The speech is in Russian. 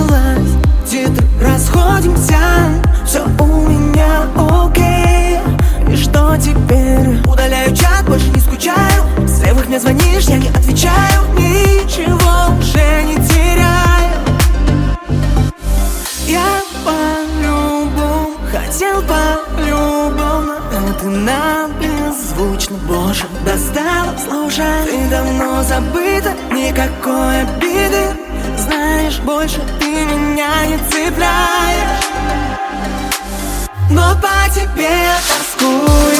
началась, титры расходимся, все у меня окей. И что теперь? Удаляю чат, больше не скучаю. С левых мне звонишь, я не отвечаю. Ничего уже не теряю. Я по-любому хотел по-любому, но ты на беззвучно больше достала. Слушай, ты давно забыта, никакой обиды. Знаешь, больше ты меня не цепляешь, но по тебе тоскую.